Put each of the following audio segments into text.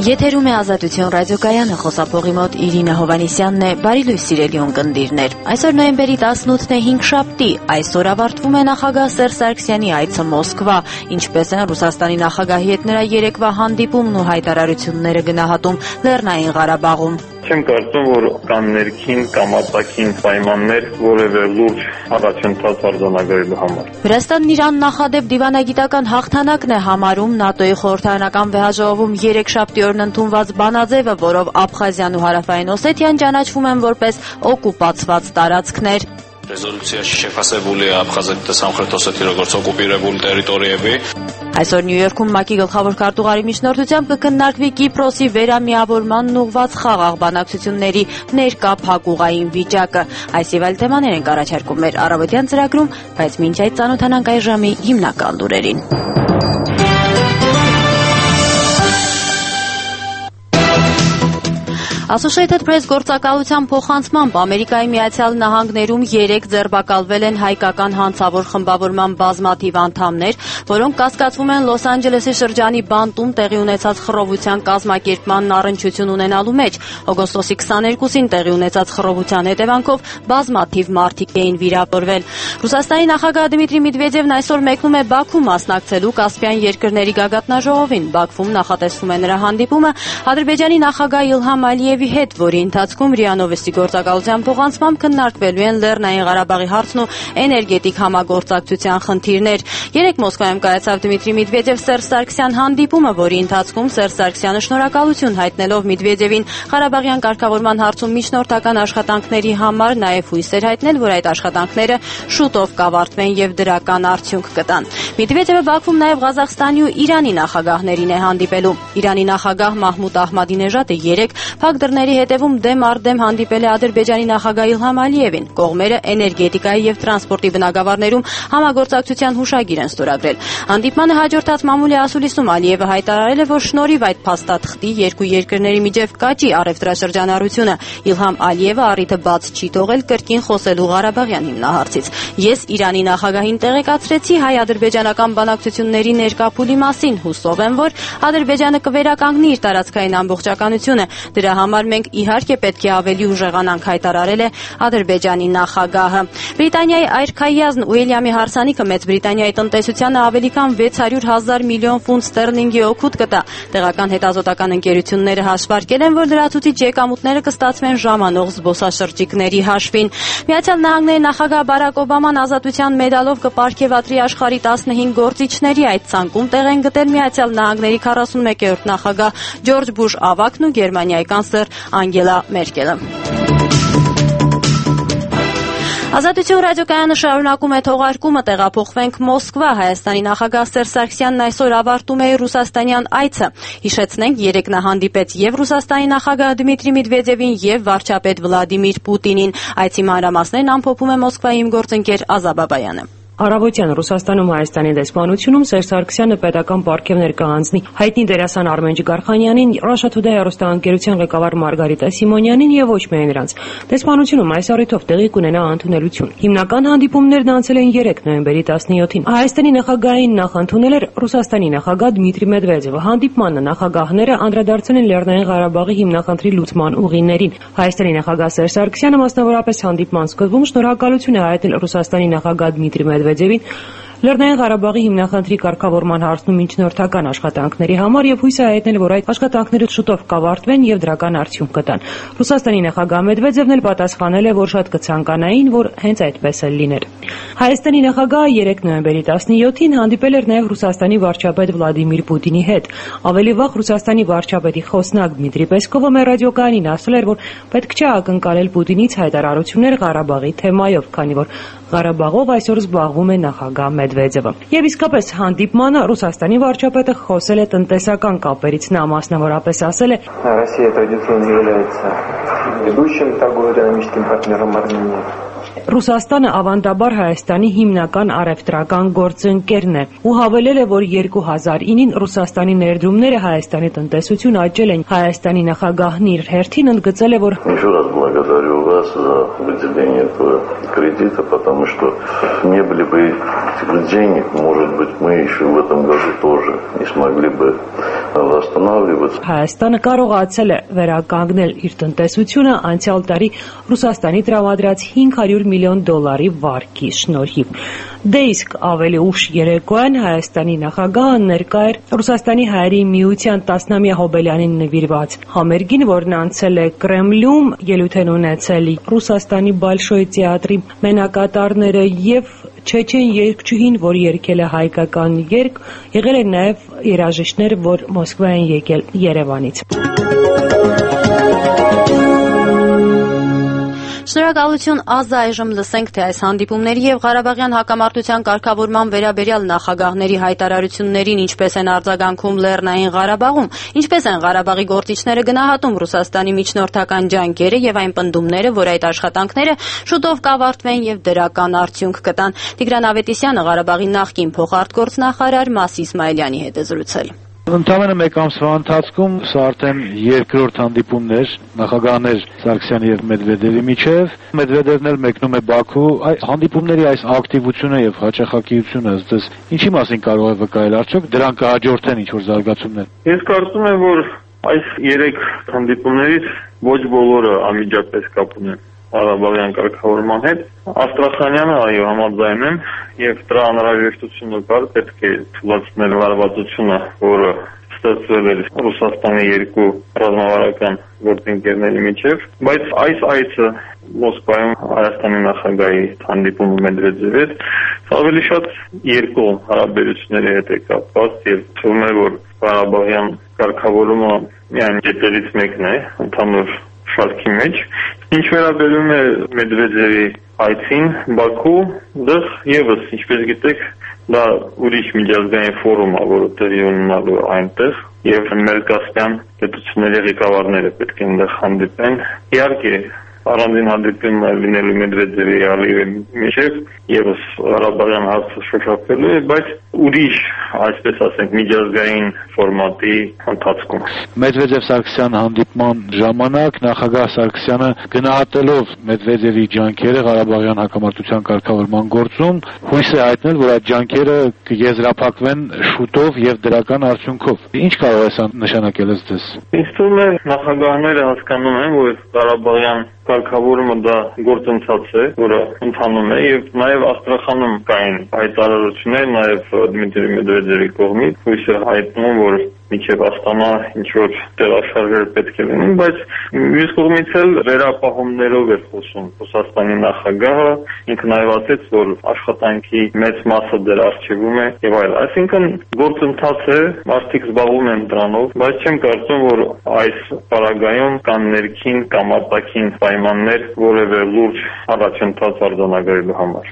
Եթերում է Ազատություն ռադիոկայանը, խոսափողի մոտ Իրինա Հովանեսյանն է։ Բարի լույս սիրելի ունկնդիրներ։ Այսօր նոյեմբերի 18-ն է, հինգշաբթի։ Այսօր ավարտվում է նախագահ Սերժ Սարգսյանի այցը Մոսկվա, ինչպես են Ռուսաստանի նախագահի հետ նրա երեկվա հանդիպումն ու հայտարարությունները գնահատում Լեռնային Ղարաբաղում։ Չեմ կարծում, որ կան ներքին կամ արտաքին պայմաններ որևէ լուրջ առաջընթաց արձանագրելու համար։ Վրաստանն Իրան նախադեպ դիվանագիտական հաղթանակն է համարում ՆԱՏՕ-ի խորհրդարանական վեհաժողովում երեքշաբթի օրն ընդունված բանաձևը, որով Աբխազիան ու Հարավային Օսեթիան ճանաչվում են որպես օկուպացված տարածքներ։ Резолюция շեֆասեբուլի Աբխազիա Სამხრეთ Օսեթիա როგორც օկուպირებული տերիտորիები։ Այսօր Նյու Յորքում ՄԱԿ-ի գլխավոր քարտուղարի միջնորդությամբ կքննարկվի Կիպրոսի վերամիավորմանն ուղղված խաղաղ բանակցությունների ներկա փակուղային վիճակը։ Այս եւ այլ թեմաներ ենք առաջարկում մեր առավոտյան ծրագրում, բայց մինչ այդ ծանոթանանք այս ժամի հիմնական լուրերին։ Associated Press գործակալության փոխանցմամբ Ամերիկայի Միացյալ Նահանգներում 3 ձերբակալվել են հայկական հանցավոր խմբավորման բազմաթիվ անդամներ, որոնք կասկածվում են Լոս Անջելեսի շրջանի բանտում տեղի ունեցած խռովության կազմակերպման առնչություն ունենալու մեջ։ Օգոստոսի 22-ին տեղի ունեցած խռովության հետևանքով բազմաթիվ մարդիկ էին վիրավորվել։ Ռուսաստանի նախագահ Դմիտրի Մեդվեդևն այսօր մեկնում է Բաքու մասնակցելու Կասպիան երկրների գագաթնաժողովին։ Բաքվում նախատեսվում է նրա հանդիպումը Ադրբեջանի նախագահ Իլհամ Ալիևի հետ, որի ընթացքում ՌԻԱ Նովոստի գործակալության փոխանցմամբ քննարկվելու են Լեռնային Ղարաբաղի հարցն ու էներգետիկ համագործակցության խնդիրներ։ Երեկ Մոսկվայում կայացավ Դմիտրի Մեդվեդև-Սերժ Սարգսյան հանդիպումը, որի ընթացքում Սերժ Սարգսյանը շնորհակալություն հայտնելով Մեդվեդևին Ղարաբաղյան կարգավորման հարցում միջնորդական աշխատանքների համար նաև հույս էր հայտնել, որ այդ աշխատանքները շուտով կավարտվեն եւ դրական արդյունք կտան։ Մեդվեդևը Բաքվում նաև Ղազախստանի ու Իրանի նախագահներին է հանդիպելու։ Իրանի նախագահ Մահմուդ Ահմադինեժադը երեկ փակ դռների հետևում դեմ առ դեմ հանդիպել է Ադրբեջանի նախագահ Իլհամ Ալիևին։ Կողմերը էներգետիկայի եւ տրանսպորտի բնագավառներում համագործակցության հուշագիր են ստորագրել։ Հանդիպմանը հաջորդած մամուլի ասուլիսում Ալիևը հայտարարել է, որ շնորհիվ այդ փաստաթղթի երկու երկրների միջև կաճի առևտրաշրջանառությունը։ Իլհամ Ալիևը առիթը բաց չի թողել կրկին խոսելու Ղարաբաղյան հիմնահարցից։ Ես Իրանի նախագահին տեղեկացրեցի հայ-ադրբեջանական բանակցությունների ներկա փուլի մասին, հուսով եմ, որ Ադրբեջանը կվերականգնի իր տարածքային ամբողջականությունը։ Դրա համար մենք իհարկե պետք է ավելի ուժեղանանք, հայտարարել է Ադրբեջանի նախագահը։ Բրիտանիայի արքայազն Ուիլյամի հարսանիքը Մեծ Բրիտանիայի տնտեսությանը ավելի քան 600,000 միլիոն ֆունտ ստերլինգի օգուտ կտա։ Տեղական հետազոտական ընկերությունները հաշվարկել են, որ լրացուցիչ եկամուտները կստացվեն ժամանող զբոսաշրջիկների հաշվին։ Միացյալ Նահանգների նախագահ Բարակ Օբաման ազատության մեդալով կպարգևատրի աշխարհի 15 գործիչների։ Այդ ցանկում տեղ են գտել Միացյալ Նահանգների 41-րդ նախագահ Ջորջ Բուշ ավագն ու Գերմանիայի կանցլեր Անգելա Մերկելը։ Ազատություն ռադիոկայանը շարունակում է թողարկումը, տեղափոխվենք Մոսկվա։ Հայաստանի նախագահ Սերժ Սարգսյանն այսօր ավարտում է ռուսաստանյան այցը։ Հիշեցնենք, երեկ նա հանդիպեց եւ Ռուսաստանի նախագահ Դմիտրի Մեդվեդևին եւ վարչապետ Վլադիմիր Պուտինին։ Այցի մանրամասներն ամփոփում է Մոսկվայի իմ գործընկեր Ազա Բաբայանը։ Առավոտյան Ռուսաստանում Հայաստանի դեսպանությունում Սերժ Սարգսյանը պետական պարգևներ կհանձնի հայտնի դերասան Արմեն Ջգարխանյանին, Russia Today հեռուստաընկերության ղեկավար Մարգարիտա Սիմոնյանին եւ ոչ միայն նրանց։ Դեսպանությունում այս առիթով տեղի կունենա ընդունելություն։ Հիմնական հանդիպումներն անցել են 3 նոյեմբերի 17-ին։ Հայաստանի նախագահային նախընդունել էր Ռուսաստանի նախագահ Դմիտրի Մեդվեդևը։ Հանդիպմանը նախագահները անդրադարձել են Լեռնային Ղարաբաղի հիմնախնդրի լուծման ուղիներին։ Հայաստանի նախագահ Սերժ Սարգսյանը մասնավորապես հանդիպման սկզբում շնորհակալություն է հայտնել Ռուսաստանի նախագահ Դմիտրի Մեդվեդևին Լեռնային Ղարաբաղի հիմնախնդրի կարգավորման հարցնում միջնորդական աշխատանքների համար եւ հույս է հայտնել, որ այդ աշխատանքները շուտով կավարտվեն եւ դրական արդյունք կտան։ Ռուսաստանի նախագահ Մեդվեդևն էլ պատասխանել է, որ շատ կցանկանային, որ հենց այդպես էլ լիներ։ Հայաստանի նախագահը 3 նոյեմբերի 17-ին հանդիպել էր նաեւ Ռուսաստանի վարչապետ Վլադիմիր Պուտինի հետ։ Ավելի վաղ Ռուսաստանի վարչապետի խոսնակ Դմիտրի Պեսկովը մեր ռադիոկայանին ասել էր, որ պետք չէ ակնկալել Պուտինից հայտարարություններ Ղարաբաղի թեմայով, քանի որ Ղարաբաղով այսօր զբաղվում է նախագահ Մեդվեդևը։ Եվ իսկապես հանդիպմանը Ռուսաստանի վարչապետը խոսել է տնտեսական կապերից, նա մասնավորապես ասել է. Россия традиционно является ведущим торгово-экономическим партнером Армении. Ռուսաստանը ավանդաբար Հայաստանի հիմնական առևտրական գործընկերն է ու հավելել է, որ 2009-ին Ռուսաստանի ներդրումները Հայաստանի տնտեսություն աճել են։ Հայաստանի նախագահն իր հերթին ընդգծել է, որ Еще раз благодарю вас за выделение этого кредита, потому что не были бы этих денег, может быть, мы еще в этом году тоже не смогли бы восстанавливаться. Հայաստանը կարողացել է վերականգնել իր տնտեսությունը անցյալ տարի Ռուսաստանի տրամադրած $500 միլիոն վարկի շնորհիվ։ Դե իսկ ավելի ուշ երեկոյան Հայաստանի նախագահը ներկա էր Ռուսաստանի հայերի միության 10-ամյա հոբելյանին նվիրված համերգին, որն անցել է Կրեմլում, ելույթ են ունեցել Ռուսաստանի Բոլշոյ թատրոնի մենակատարները եւ չեչեն երգչուհին, որ երգել է հայկական երգ, եղել են նաեւ երաժիշտներ, որ Մոսկվա են եկել Երևանից։ Շնորհակալություն այժմ լսենք, թե այս հանդիպումների եւ Ղարաբաղյան հակամարտության կարգավորման վերաբերյալ նախագահների հայտարարություններին ինչպես են արձագանքում Լեռնային Ղարաբաղում, ինչպես են Ղարաբաղի գործիչները գնահատում Ռուսաստանի միջնորդական ջանքերը եւ այն պնդումները, որ այդ աշխատանքները շուտով կավարտվեն եւ դրական արդյունք կտան։ Տիգրան Ավետիսյանը Ղարաբաղի նախկին փոխարտգործնախարար Մասի Իսմայելյանի հետ է զրուցել։ Ընդամենը մեկ ամսվա ընթացքում սա արդեն երկրորդ հանդիպումներ նախագահներ Սարգսյանի եւ Մեդվեդևի միջև։ Մեդվեդևն էլ մեկնում է Բաքու։ Հանդիպումների այս ակտիվությունը եւ հաճախակիությունը ըստ ինչի մասին կարող է վկայել, արդյոք դրան կհաջորդեն ինչ-որ զարգացումներ։ Ես կարծում եմ, որ այս 3 հանդիպումներից ոչ բոլորը անմիջապես կապ ունեն Ղարաբաղյան կարգավորման հետ։ Աստրախանյանը այո համաձայն եմ եւ դրա անհրաժեշտությունը կար, պետք է թույլատրել հարաբերությունը, որը ստացվել էր Ռուսաստանի երկու ռազմավարական գործընկերների միջև, բայց այս այցը Մոսկվայում Հայաստանի նախագահի հանդիպումը Մեդվեդևի հետ ավելի շատ երկու հարաբերությունների հետ է կապված եւ թվում է, որ Ղարաբաղյան կարգավորումը միայն դեպերից մեկն է ընդհանուր շարքի մեջ։ Ինչ վերաբերում է Մեդվեդևի այցին Բաքու, դեռ եւս, ինչպես գիտեք, դա ուրիշ միջազգային ֆորում է, որը տեղի ունենալու այնտեղ, եւ Մերկասպյան պետությունների ղեկավարները պետք է այնտեղ հանդիպեն։ Իհարկե, առանձին հանդիպում լինելու Մեդվեդևի Ալիևի միջև եւս Ղարաբաղյան հարցը շոշափելու է, բայց ուրիշ, այսպես ասենք, միջազգային ֆորմատի ընթացքում։ Մեդվեդև-Սարգսյան հանդիպման ժամանակ նախագահ Սարգսյանը գնահատելով Մեդվեդևի ջանքերը Ղարաբաղյան հակամարտության կարգավորման գործում, հույս է հայտնել, որ այդ ջանքերը կեզրափակվեն շուտով եւ դրական արդյունքով։ Ինչ կարող է սա նշանակել ըստ ձեզ։ Ինձ թվում է նախագահները հասկանում են, որ Ղարաբաղյան կարգավորումը դա գործընթաց է, որը ընթանում է եւ նաեւ Աստրախանում կային հայտարարություններ նաեւ Դմիտրի Մեդվեդևի կողմից, հույս է հայտնում, որ միջև Աստանա ինչ-որ տեղաշարժեր պետք է լինեն, բայց մյուս կողմից էլ վերապահումներով է խոսում Ռուսաստանի նախագահը, ինքը նաև ասաց, որ աշխատանքի մեծ մասը դեռ արժևում է եւ այլ։ Այսինքն գործընթաց է, մարդիկ զբաղվում են դրանով, բայց չեմ կարծում, որ այս պարագայում կան ներքին կամ արտաքին պայմաններ որևէ լուրջ առաջընթաց արձանագրելու համար։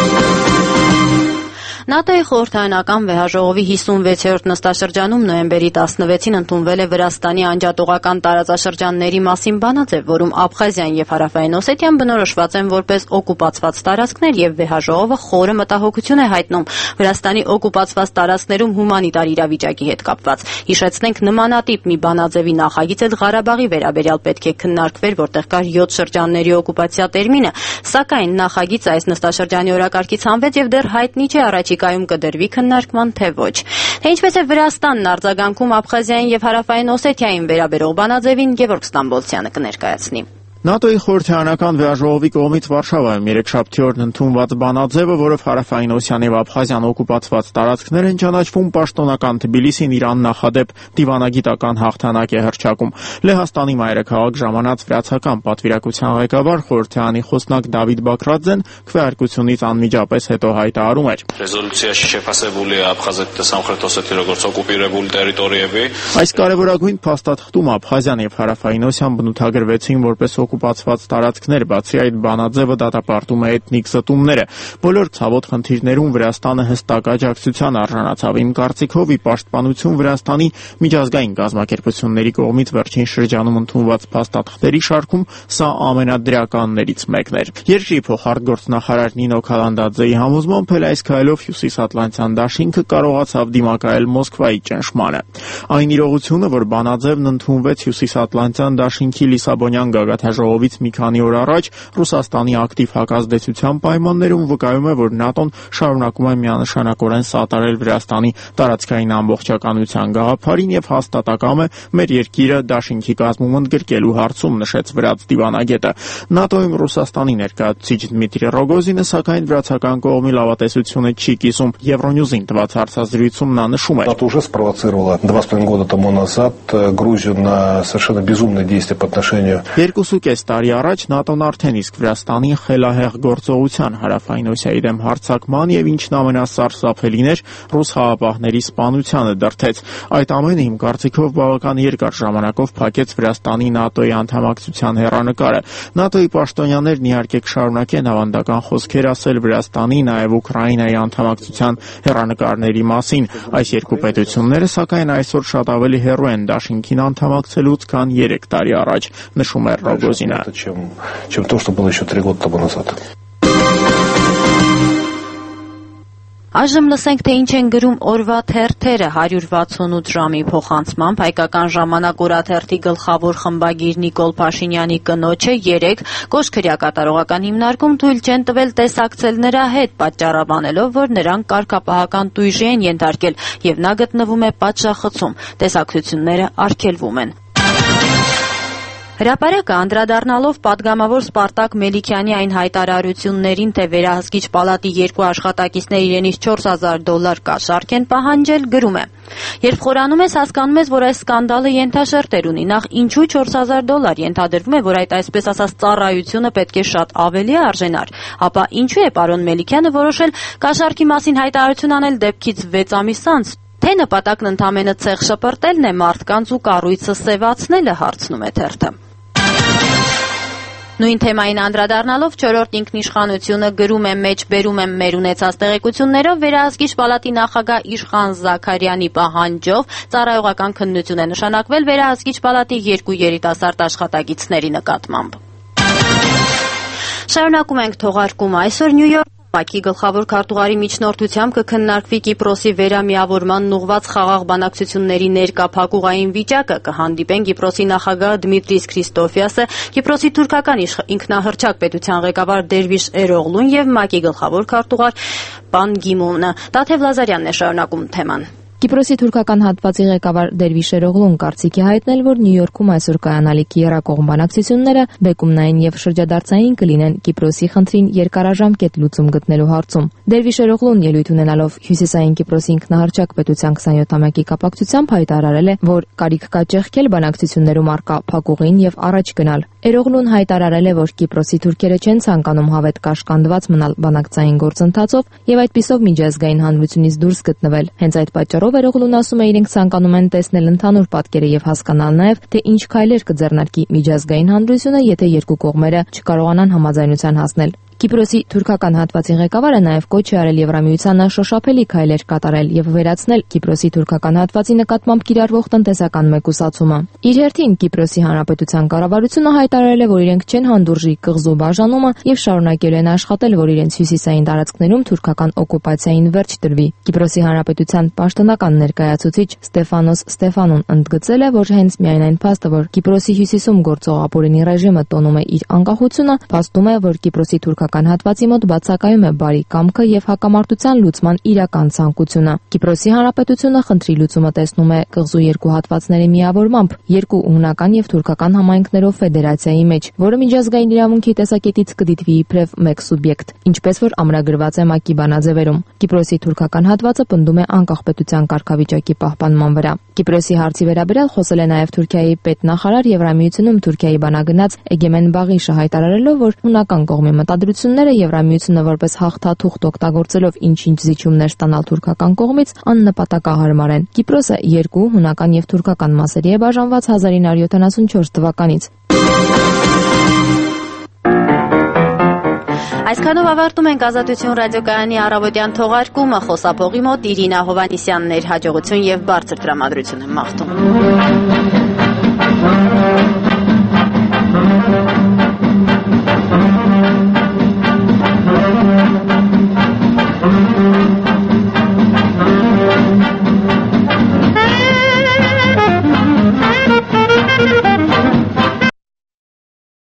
ՆԱՏՕ-ի խորհրդարանական վեհաժողովի 56-րդ նստաշրջանում նոյեմբերի 16-ին ընդունվել է Վրաստանի անջատողական տարածաշրջանների մասին բանաձև, որում Աբխազիան եւ Հարավային Օսետիան բնորոշված են որպես օկուպացված տարածքներ եւ վեհաժողովը խորը մտահոգություն է հայտնում Վրաստանի օկուպացված տարածքներում հումանիտար իրավիճակի հետ կապված։ Հիշեցնենք, նմանատիպ մի բանաձևի նախագիծ էլ Ղարաբաղի վերաբերյալ պետք է քննարկվեր, որտեղ կար 7 շրջանների օկուպացիա տերմինը, սակայն նախագիծը այս նստաշրջանի օրակարգից հանվեց եւ դեռ հայտնի չէ առաջիկայում կդրվի քննարկման թե ոչ։ Թե ինչպես է Վրաստանն արձագանքում Աբխազիային եւ Հարավային Օսետիային վերաբերող բանաձևին, Գևորգ Ստամբոլցյանը կներկայացնի։ ՆԱՏՕ-ի խորհրդարանական վեհաժողովի կողմից Վարշավայում երեքշաբթի օրն ընդունված բանաձևը, որով Հարավային Օսիան եւ Աբխազիան օկուպացված տարածքներ են ճանաչվում, պաշտոնական Թբիլիսին իր աննախադեպ դիվանագիտական հաղթանակ է հռչակում։ Լեհաստանի մայրաքաղաք ժամանած վրացական պատվիրակության ղեկավար խորհրդարանի խոսնակ Դավիթ Բակրաձեն քվեարկությունից անմիջապես հետո հայտարարում էր. Ռեզոլյուցիա շեփասებული Աբխազիա Სამხრეთ Օսետիա როგორც օկուպիրებული տերիտորիեվի։ Այս կարևորագույն փաստաթղթում Աբխազիան եւ Հարավային Օսիան բնութագրվեցին որպես օկուպացված տարածքներ, բացի այդ բանաձևը դատապարտում է էթնիկ զտումները։ Բոլոր ցավոտ խնդիրներում Վրաստանը հստակ աջակցության արժանացավ։ Իմ կարծիքով, ի պաշտպանություն Վրաստանի միջազգային կազմակերպությունների կողմից վերջին շրջանում ընդունված փաստաթղթերի շարքում սա ամենադրականներից մեկն էր։ Երկրի փոխարտգործնախարար Նինո Քալանդաձեի համոզմամբ էլ այս քայլով Հյուսիսատլանտյան դաշինքը կարողացավ դիմակայել Մոսկվայի ճնշմանը։ Այն իրողությունը, որ բանաձևն ընդունվեց Հյուսիսատլանտյան դաշինքի Լիսաբոնյան գագաթնաժողովից մի քանի օր առաջ, Ռուսաստանի ակտիվ հակազդեցության պայմաններում վկայում է, որ ՆԱՏՕ-ն շարունակում է միանշանակորեն սատարել Վրաստանի տարածքային ամբողջականության գաղափարին եւ հաստատակամ է մեր երկիրը դաշինքի կազմում ընդգրկելու հարցում, նշեց վրաց դիվանագետը։ ՆԱՏՕ-ում Ռուսաստանի ներկայացուցիչ Դմիտրի Ռոգոզինը, սակայն վրացական կողմի լավատեսությունը չի կիսում։ Եվրոնյուզին տված հարցազրույցում նա նշում է. НАТО уже спровоцировало 2,5 года тому назад Грузию на совершенно безумные действия по отношению. 2.5 տարի առաջ ՆԱՏՕ-ն արդեն իսկ Վրաստանի խելահեղ գործողության հարավային Օսիայի դեմ հարձակման եւ ինչն ամենասարսափելին էր, ռուս խաղապահների սպանությանը դրդեց։ Այդ ամենը իմ կարծիքով բավական երկար ժամանակով փակեց Վրաստանի ՆԱՏՕ-ի անդամակցության հեռանկարը։ ՆԱՏՕ-ի պաշտոնյաներն իհարկե կշարունակեն ավանդական խոսքեր ասել Վրաստանի, նաեւ Ուկրաինայի անդամակցության հեռանկարների մասին։ Այս երկու պետությունները, սակայն այսօր շատ ավելի հեռու են դաշինքին անդամակցելուց, քան 3 տարի առաջ, նշում է Ռոգոզինը։ Чем то, что было еще 3 года тому назад. Այժմ լսենք, թե ինչ են գրում օրվա թերթերը 168 ժամի փոխանցմամբ հայկական ժամանակ օրաթերթի գլխավոր խմբագիր Նիկոլ Փաշինյանի կնոջը 3 կոշքրյա կատարողական հիմնարկում թույլ չեն տվել տեսակցել նրա հետ, պատճառաբանելով, որ նրան կարգապահական տույժի են ենթարկել եւ նա գտնվում է պատժախցում։ Տեսակցությունները արգելվում են։ Հրապարակը անդրադառնալով պատգամավոր Սպարտակ Մելիքյանի այն հայտարարություններին, թե վերահսկիչ պալատի 2 աշխատակիցներ իրենից $4,000 կաշառք են պահանջել, գրում է. Երբ խորանում ես, հասկանում ես, որ այս սկանդալը ենթաշերտեր ունի։ Նախ ինչու $4,000 ենթադրվում է, որ այդ այսպես ասած ծառայությունը պետք է շատ ավելի արժենար։ Ապա ինչու է պարոն Մելիքյանը որոշել կաշառքի մասին հայտարարություն անել դեպքից 6 ամիս անց։ Թե նպատակն ընդամենը ցեղ շպրտելն է մարդկանց ու կառույցը սևացնելը, հարցնում է թերթը։ Նույն թեմային անդրադառնալով 4-րդ ինքնիշխանությունը գրում է. մեջբերում եմ մեր ունեցած տեղեկություններով վերահսկիչ պալատի նախագահ Իշխան Զաքարյանի պահանջով ծառայողական քննություն է նշանակվել վերահսկիչ պալատի 2 երիտասարդ աշխատակիցների նկատմամբ։ Շարունակում ենք թողարկումը այսօր Նյու Յորք ՄԱԿ-ի գլխավոր քարտուղարի միջնորդությամբ կքննարկվի Կիպրոսի վերամիավորման ուղղված խաղաղ բանակցությունների ներկա փակուղային վիճակը, կհանդիպեն Կիպրոսի նախագահ Դմիտրիս Քրիստոֆիասը, Կիպրոսի թուրքական ինքնահռչակ պետության ղեկավար Դերվիշ Էրօղլուն եւ ՄԱԿ-ի գլխավոր քարտուղար Պան Գի-մունը։ Տաթև Լազարյանն է շարունակում թեման։ Կիպրոսի թուրքական հատվածի ղեկավար Դերվիշ Էրօղլուն կարծիքի հայտնել, որ Նյու Յորքում այսօր կայանալիք եռակողմ բանակցությունները բեկումնային եւ շրջադարձային կլինեն Կիպրոսի խնդրին երկարաժամկետ լուծում գտնելու հարցում։ Դերվիշ Էրօղլուն ելույթ ունենալով Հյուսիսային Կիպրոսի ինքնահռչակ պետության 27-ամյակի կապակցությամբ հայտարարել է, որ կարիք կա ճեղքել բանակցություններում առկա փակուղին եւ առաջ գնալ։ Էրօղլուն հայտարարել է, որ Կիպրոսի թուրքերը չեն ցանկանում հավետ կաշկանդված մնալ բանակցային գործընթացով եւ այդպիսով միջազգային հանրությունից դուրս գտնվել։ Հենց այդ պատճառով Էրօղլուն ասում է, իրենք ցանկանում են տեսնել ընդհանուր պատկերը եւ հասկանալ նաեւ, թե ինչ քայլեր կձեռնարկի միջազգային հանրությունը, եթե երկու կողմերը չկարողանան համաձայնության հասնել։ Կիպրոսի թուրքական հատվածի ղեկավարը նաև կոչ է արել Եվրամիությանը շոշափելի քայլեր կատարել եւ վերացնել Կիպրոսի թուրքական հատվածի նկատմամբ կիրառվող տնտեսական մեկուսացումը։ Իր հերթին Կիպրոսի հանրապետության կառավարությունը հայտարարել է, որ իրենք չեն հանդուրժի կղզու բաժանումը եւ շարունակելու են աշխատել, որ իրենց հյուսիսային տարածքներում թուրքական օկուպացիային վերջ տրվի։ Կիպրոսի հանրապետության պաշտոնական ներկայացուցիչ Ստեֆանոս Ստեֆանոն ընդգծել է, որ հենց միայն այն փաստը, որ Կիպրոսի հյուսիսում գործող ապօրինի ռեժիմը տոնում է իր անկախությունը, փաստում է, որ Կիպրոսի թուրքական հատվածի մոտ բացակայում է բարի կամքը եւ հակամարտության լուծման իրական ցանկությունը։ Կիպրոսի հանրապետությունը խնդրի լուծումը տեսնում է կղզու երկու հատվածների միավորմամբ, երկու հունական եւ թուրքական համայնքներով ֆեդերացիայի մեջ, որը միջազգային իրավունքի տեսակետից կդիտվի իբրև մեկ սուբյեկտ, ինչպես որ ամրագրված է ՄԱԿ-ի բանաձևերում։ Կիպրոսի թուրքական հատվածը պնդում է անկախ պետության կարգավիճակի պահպանման վրա։ Կիպրոսի հարցի վերաբերյալ խոսել է նաև Թուրքիայի պետնախարար Եվրամիությունում Թուրքիայի բանագնաց Էգեմեն Բաղիշը, հայտարարելով, որ հունական կողմի մտադրությունները Եվրամիությունը որպես հաղթաթուղթ օգտագործելով ինչ-ինչ զիջումներ ստանալ թուրքական կողմից աննպատակահարմար են։ Կիպրոսը երկու հունական եւ թուրքական մասերի է բաժանված 1974 թվականից։ Այսքանով ավարտում ենք Ազատություն ռադիոկայանի առավոտյան թողարկումը, խոսափողի մոտ Իրինա Հովհաննիսյանն էր, հաջողություն եւ բարձր տրամադրություն եմ մաղթում։